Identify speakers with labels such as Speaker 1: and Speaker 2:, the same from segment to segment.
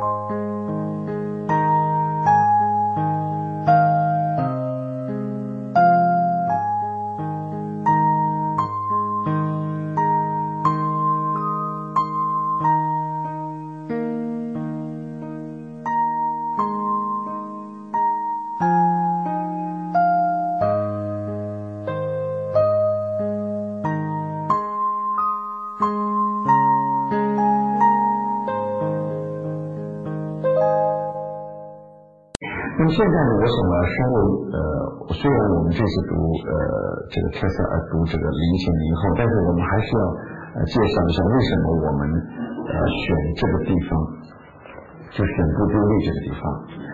Speaker 1: 那么现在呢，我想呢，稍微虽然我们这次读这个特色读这个灵前灵后，但是我们还是要介绍一下为什么我们选这个地方，就选不丢利这个地方。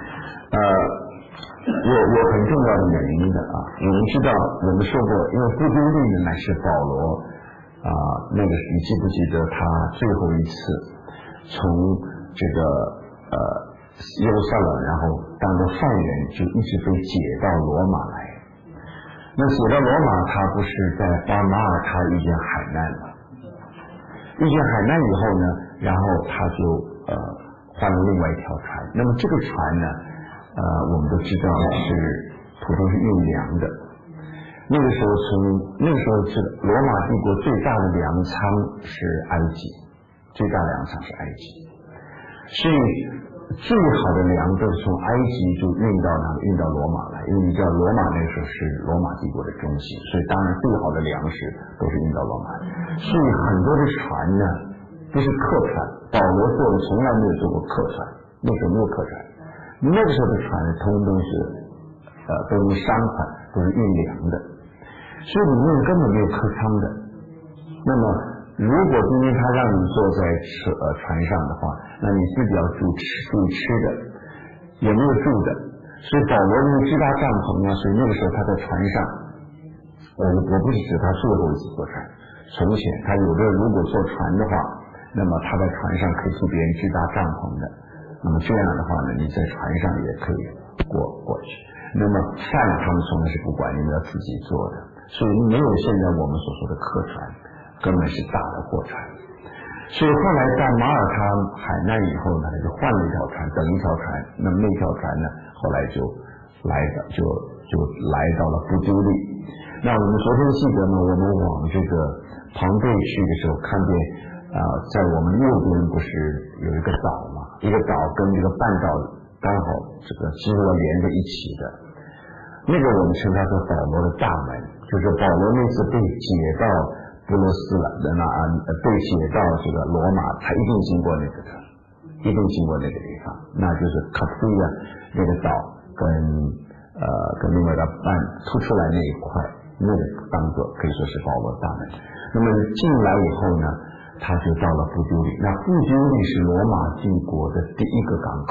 Speaker 1: 有很重要的原因的啊。我们知道，我们说过，因为不丢利呢乃是保罗那个你记不记得他最后一次从这个耶路撒冷，然后当着犯人就一直被解到罗马来。那解到罗马，他不是在巴马尔他遇见海难了？遇见海难以后呢，然后他就换了另外一条船。那么这个船呢，我们都知道是途中是运粮的。那个时候是罗马帝国最大的粮仓是埃及，最大粮仓是埃及，所以最好的粮都是从埃及就运到罗马来，因为你知道罗马那时候是罗马帝国的中心，所以当然最好的粮食都是运到罗马来。所以很多的船呢都是客船，保罗做的从来没有做过客船，那时候没有客船，那个时候的船通通是都是商船，都是运粮的，所以里面根本没有客舱的。那么如果今天他让你坐在船上的话，那你自己要注意吃的，也没有住的。所以保罗因为支搭帐篷啊，所以那个时候他在船上，我不是指他最后一次坐船，从前他有的如果坐船的话，那么他在船上可以替别人支搭帐篷的，那么这样的话呢，你在船上也可以过去。那么饭他们从来是不管，你们要自己做的，所以没有现在我们所说的客船，根本是大的货船。所以后来在马耳他海难以后呢，他就换了一条船，等一条船，那么那条船呢，后来就来到了不丢利。那我们昨天记得呢，我们往这个庞贝去的时候，看见在我们右边不是有一个岛嘛，一个岛跟这个半岛刚好这个几乎要连在一起的，那个我们称它是保罗的大门，就是保罗那次被解到布罗斯了的被解到这个罗马，他一定经过那个地方，那就是卡普亚那个岛跟另外的半凸出来那一块，那个当作可以说是保罗大门。那么进来以后呢，他就到了不丢利。那不丢利是罗马帝国的第一个港口。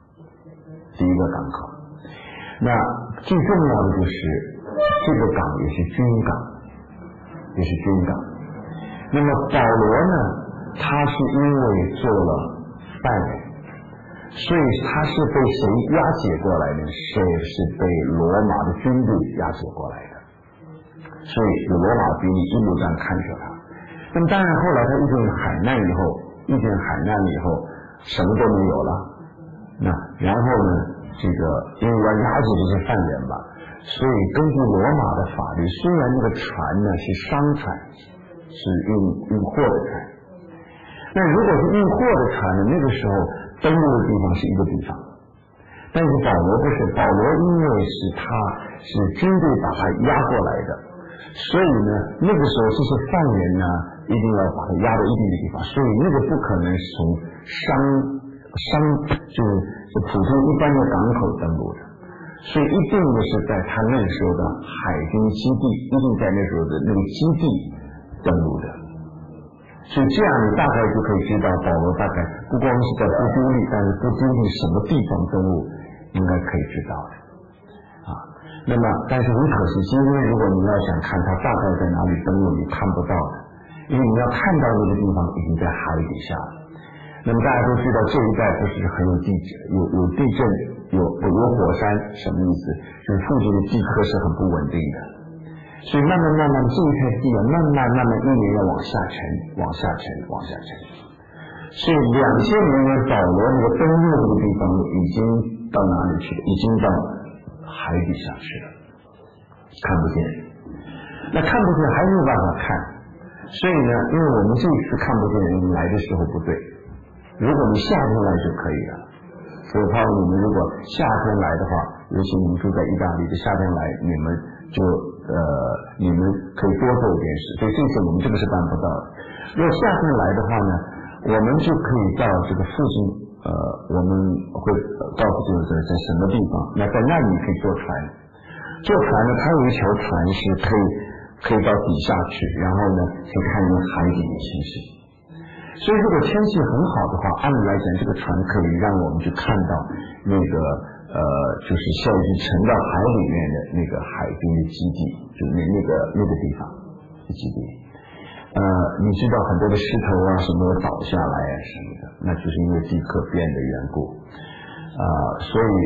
Speaker 1: 那最重要的就是这个港也是军港。那么保罗呢，他是因为做了犯人，所以他是被谁押解过来呢？是被罗马的军队押解过来的，所以有罗马兵一路这样看着他。那么当然后来他遇见海难以后什么都没有了。那然后呢，这个因为要押解这些犯人吧，所以根据罗马的法律，虽然那个船呢是商船，是运货的船，那如果是运货的船呢，那个时候登陆的地方是一个地方，但是保罗不是，保罗因为他是军队把他押过来的，所以呢那个时候这些犯人呢一定要把他押到一定的地方，所以那个不可能是从就是普通一般的港口登陆的，所以一定的是在他那个时候的海军基地，一定在那时候的那个基地登陆的。所以这样你大概就可以知道保罗大概不光是在不丢利，但是不丢利什么地方登陆应该可以知道的那么但是很可惜，今天如果你要想看他大概在哪里登陆，你看不到的，因为你要看到那个地方已经在海底下了。那么大家都知道这一带不是很有地震，有地震，有火山，什么意思？就是附近的地壳是很不稳定的，所以慢慢这一块地慢慢一年要往下沉。 所以2000年保罗那个登陆这个地方已经到哪里去了？已经到海底下去了，看不见。那看不见还没有办法看，所以呢，因为我们这一次看不见，你来的时候不对。如果你夏天来就可以了。所以怕你们如果夏天来的话，尤其你们住在意大利的夏天来，你们就你们可以多做一件事。所以这次我们这个是办不到的。如果夏天来的话呢，我们就可以到这个附近，我们会告诉就是在什么地方。那在那里可以坐船，坐船呢，它有一条船是可以到底下去，然后呢可以看见海底的情形。所以如果天气很好的话，按理来讲，这个船可以让我们去看到那个就是现在沉到海里面的那个海边的基地，就是那个地方的基地。你知道很多的石头啊什么倒下来啊什么的，那就是因为地壳变的缘故。所以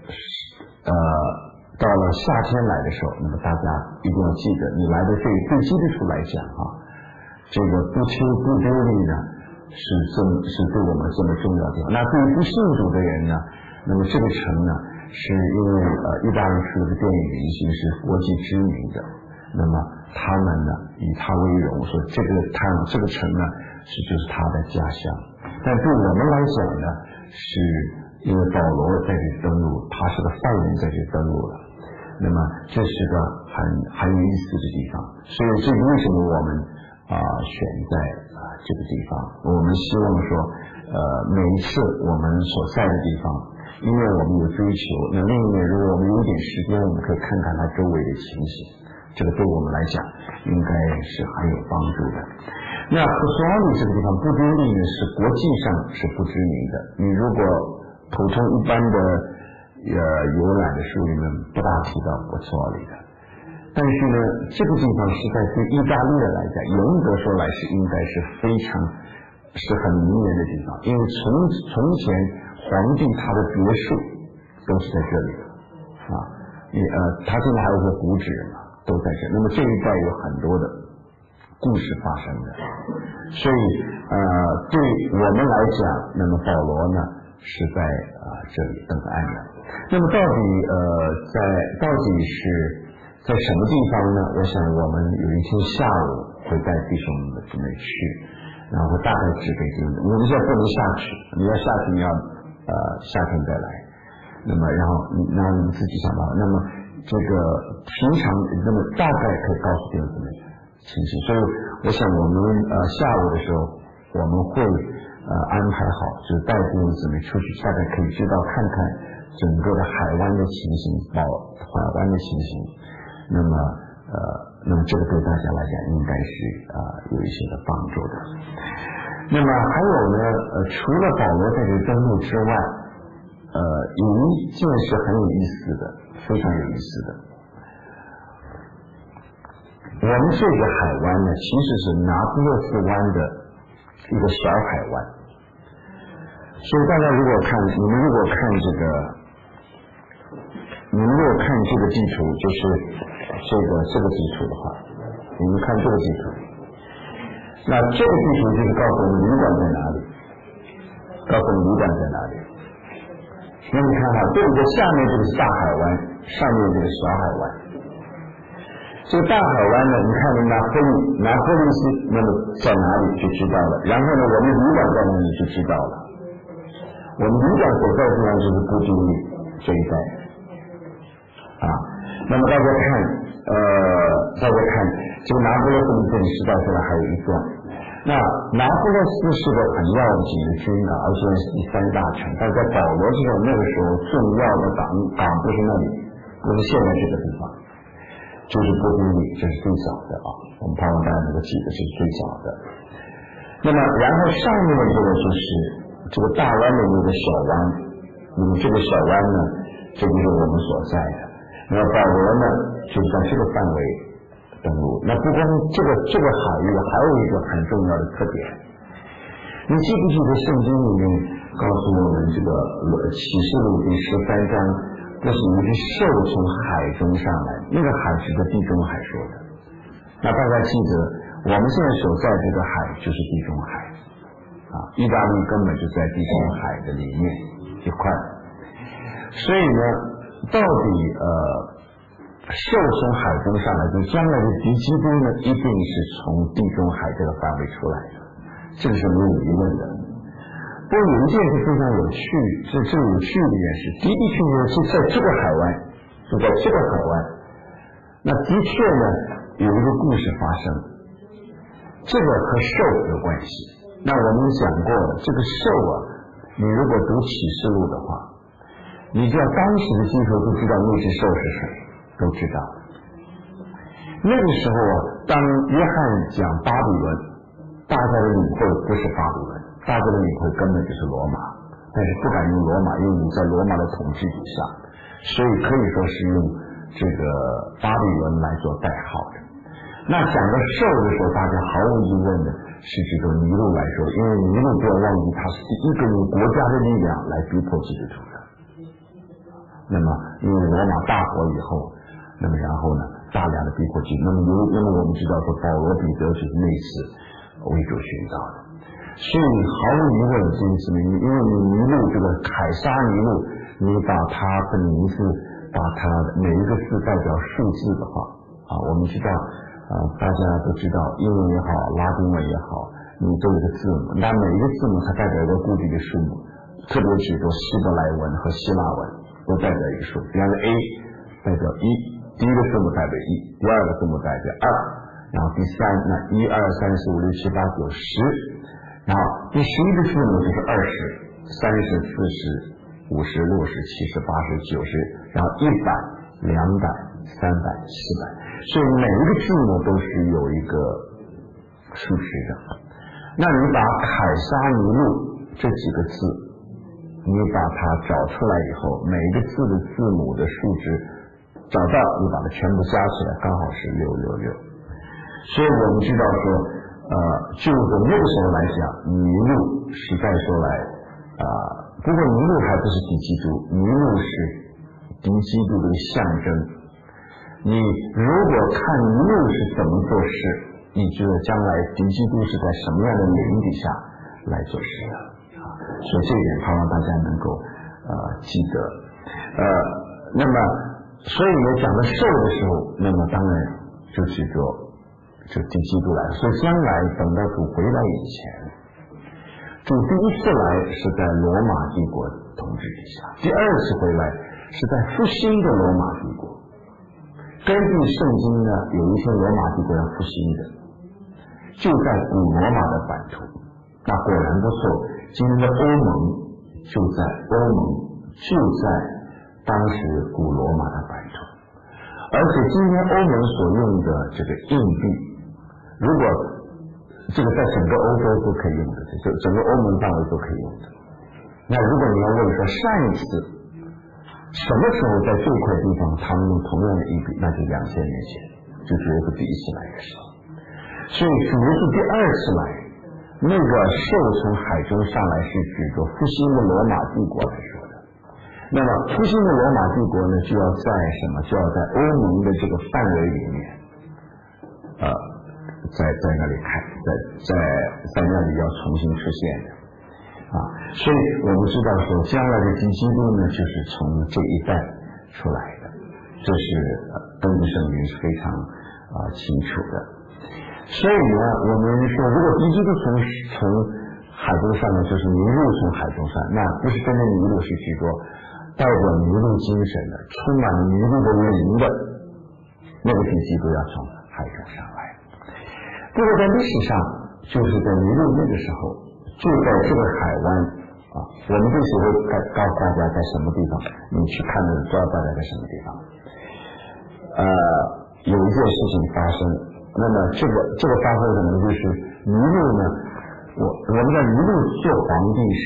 Speaker 1: 到了夏天来的时候，那么大家一定要记得，你来的对基督徒来讲这个不丢力呢，是对我们这么重要的地方。那对于不信主的人呢，那么这个城呢，是因为意大利出的电影明星是国际知名的，那么他们呢以他为荣，说这个城呢就是他的家乡。但对我们来讲呢，是因为保罗在这登陆，他是个犯人在这登陆了，那么这是个很有意思的地方。所以这为什么我们选在这个地方？我们希望说每一次我们所在的地方，因为我们有追求，那另一面如果我们有一点时间，我们可以看看它周围的情形，这个对我们来讲应该是很有帮助的。那普索里这个地方不丢力呢，是国际上是不知名的。你如果普通一般的游览的书里面不大提到普索里的，但是呢，这个地方是在对意大利人来讲，严格说来是应该是非常是很名人的地方，因为从前皇帝他的别墅都是在这里的他现在还有个古址嘛，都在这。那么这一带有很多的故事发生的，所以对我们来讲，那么保罗呢是在这里登岸的。那么到底是在什么地方呢？我想我们有一天下午会带弟兄们去，然后大概指给弟兄们。我们现在不能下去，你要下去你要夏天再来。那么然后你们自己想办法。那么这个平常那么大概可以告诉弟兄们情形。所以我想我们下午的时候我们会安排好，就是带弟兄姊妹出去，大概可以知道看看整个的海湾的情形，海湾的情形。那么这个对大家来讲应该是有一些的帮助的。那么还有呢，除了保罗在这登陆之外，有一件事很有意思的，非常有意思的。我们这个海湾呢，其实是拿破仑斯湾的一个小海湾。所以大家你们如果看这个地图，就是这个地图的话，你们看这个地图，那这个地图就是告诉我们旅馆在哪里，那你看这个下面这个是大海湾，上面这个小海湾。这个大海湾呢，你看拿破仑斯那么在哪里就知道了，然后呢我们旅馆在哪里就知道了。我们旅馆所在的地方就是布丁里这一带那么大家看这个拿破仑斯这里知道出来还有一段。那拿破仑斯是个很要紧的军港，而且是第三大城，但在保罗这种那个时候重要的港不是那里，不是现在这个地方，就是布丁里，这是最早的我们盼望大家能够记得这是最早的。那么然后上面的这个就是这个大湾的那个小湾，那么这个小湾呢，这就是我们所在的。那么保罗呢，就是在这个范围登陆。那不光这个海域还有一个很重要的特点，你记不记得圣经里面告诉我们这个启示录第13章，这是一只兽从海中上来，那个海是在地中海说的。那大家记得我们现在所在这个海就是地中海意大利根本就在地中海的里面一块，所以呢，到底兽从海中上来，就将来的敌基督呢，一定是从地中海这个范围出来的，这个是没有疑问的。不过有一件事非常有趣，这有趣的一件事，的确是在这个海湾，就在这个海湾，那的确呢有一个故事发生，这个和兽有关系。那我们讲过了，这个兽你如果读启示录的话，你知道当时的基督徒都知道那只兽是谁，都知道。那个时候当约翰讲巴比伦，大家的领会不是巴比伦，大家的领会根本就是罗马，但是不敢用罗马，因为你在罗马的统治底下，所以可以说是用这个巴比伦来做代号的。那讲到兽的时候，大家毫无疑问的是这个尼禄来说，因为尼禄不要忘记，他是第一个用国家的力量来逼迫基督徒的。那么因为罗马大火以后，那么然后呢大量的逼迫基督徒，那么我们知道说保罗彼得就是那次为主寻找的，所以毫无疑问这一次呢，因为你尼禄这个凯撒尼禄，你把他的名字，把他每一个字代表数字的话我们知道大家都知道英文也好，拉丁文也好，你都有个字母，那每一个字母它代表一个固定的数目，特别是说希伯来文和希腊文都代表一个数，比方说 A 代表1，第一个字母代表1，第二个字母代表2，然后第3，那1、2、3、4、5、6、7、8、9、10，然后第11个字母就是20、30、40、50、60、70、80、90，然后100、200、300、400，所以每一个字母都是有一个数值的。那你把凯撒尼禄这几个字，你把它找出来以后，每一个字的字母的数值找到，你把它全部加起来，刚好是666。所以我们知道说就从那个时候来讲，尼禄实在说来不过尼禄还不是敌基督，尼禄是敌基督的象征。你如果看尼禄是怎么做事，你知道将来敌基督是在什么样的领底下来做事的所以这一点盼望大家能够记得那么所以呢讲到兽的时候，那么当然就是说就敌基督来了。所以将来等到主回来以前，主第一次来是在罗马帝国统治底下，第二次回来是在复兴的罗马帝国。根据圣经呢，有一些罗马帝国要复兴的，就在古罗马的版图。那果然不错，今天的欧盟就在当时古罗马的版图。而且今天欧盟所用的这个硬币，如果这个在整个欧洲都可以用的，整个欧盟范围都可以用的。那如果你要问说上一次什么时候在这块地方他们用同样的硬币，那就2000年前，就是耶稣第一次来的时候。所以主耶稣第二次来，那个兽从海中上来是指着复兴的罗马帝国来说的。那么复兴的罗马帝国呢，就要在什么？就要在欧盟的这个范围里面在那里看，在那里要重新出现的所以我们知道说将来的敌基督呢，就是从这一代出来的，这是根据圣经是非常清楚的。所以呢我们说如果敌基督从海中上呢，就是尼禄从海中上，那不是真正尼禄，是指说带着尼禄精神的，充满尼禄的灵的那个敌基督要从海中上来。不过在历史上就是在尼禄那个时候，就在这个海湾我们这时候告诉大家在什么地方，你去看的知道大家在什么地方有一件事情发生。那么这个发生可能就是尼禄呢，我们的尼禄做皇帝是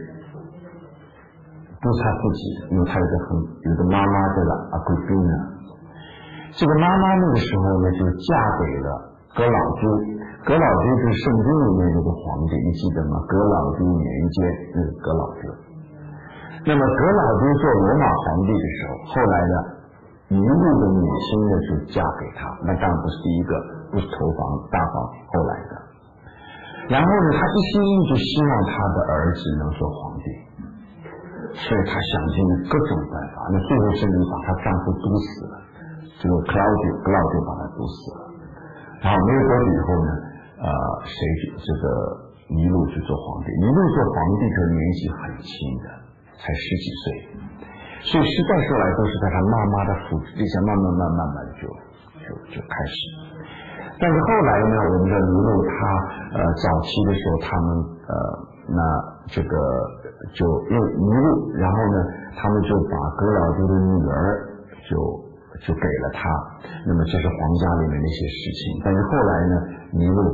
Speaker 1: 不是他自己，因为他有个妈妈对吧，阿圭宾呢，这个妈妈那个时候呢就嫁给了格老丢。格老丢是圣经里面那个皇帝，你记得吗？格老丢年间那个格老丢。那么格老丢做罗马皇帝的时候，后来呢尼禄的母亲呢就嫁给他，那当然不是第一个，不是头房大房后来的。 然后呢，他一心一意就希望他的儿子能做皇帝，所以他想尽各种办法，那最后甚至把她丈夫毒死了，这个克劳迪把他毒死了。然后没有多久以后呢，这个尼禄去做皇帝。尼禄做皇帝的年纪很轻的，才10几岁，所以时代说来都是在他妈妈的扶持之下，慢慢就开始。但是后来呢，我们的尼禄他早期的时候，他们那这个就因为尼禄，然后呢，他们就把格老迪的女儿就给了他，那么这是皇家里面的一些事情。但是后来呢，尼禄